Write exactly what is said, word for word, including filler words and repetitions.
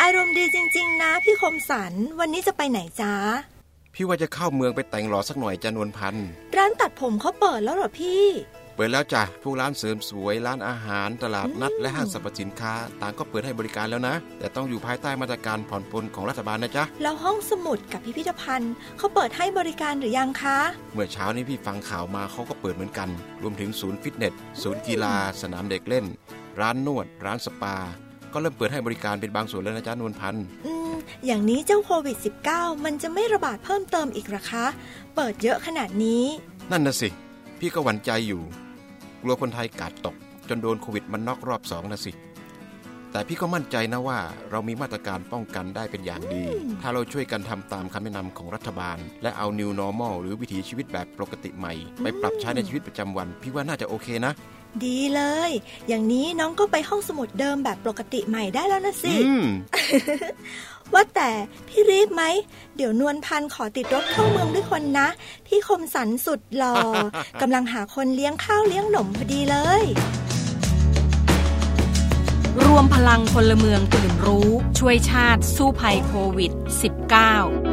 ารมณ์ดีจริงๆนะพี่คมสันวันนี้จะไปไหนจ๊ะพี่ว่าจะเข้าเมืองไปแต่งหล่อสักหน่อยจ้ะนวลพันธุ์ร้านตัดผมเขาเปิดแล้วเหรอพี่เปิดแล้วจ้ะพวกร้านเสริมสวยร้านอาหารตลาดนัดและห้างสรรพสินค้าต่างก็เปิดให้บริการแล้วนะแต่ต้องอยู่ภายใต้มาตรการผ่อนปลนของรัฐบาลนะจ๊ะแล้วห้องสมุดกับพิพิธภัณฑ์เขาเปิดให้บริการหรือยังคะเมื่อเช้านี้พี่ฟังข่าวมาเขาก็เปิดเหมือนกันรวมถึงศูนย์ฟิตเนสศูนย์กีฬาสนามเด็กเล่นร้านนวดร้านสปาก็เริ่มเปิดให้บริการเป็นบางส่วนแล้วนะจ๊ะนวลพันธุ์อืมอย่างนี้เจ้าโควิด สิบเก้า มันจะไม่ระบาดเพิ่มเติมอีกหรอคะเปิดเยอะขนาดนี้นั่นน่ะสิพี่ก็หวั่นใจอยู่กลัวคนไทยกาดตกจนโดนโควิดมันน็อกรอบสองนะสิแต่พี่ก็มั่นใจนะว่าเรามีมาตรการป้องกันได้เป็นอย่างดีถ้าเราช่วยกันทำตามคำแนะนำของรัฐบาลและเอา New Normal หรือวิถีชีวิตแบบปกติใหม่ไปปรับใช้ในชีวิตประจำวันพี่ว่าน่าจะโอเคนะดีเลยอย่างนี้น้องก็ไปห้องสมุดเดิมแบบปกติใหม่ได้แล้วนะสิ ว่าแต่พี่รีบไหมเดี๋ยวนวลพันธุ์ขอติดรถเข้าเมืองด้วยคนนะพี่คมสันสุดหล่อ กำลังหาคนเลี้ยงข้าวเลี้ยงหนมพอดีเลยรวมพลังพลเมืองตื่นรู้ช่วยชาติสู้ภัยโควิด สิบเก้า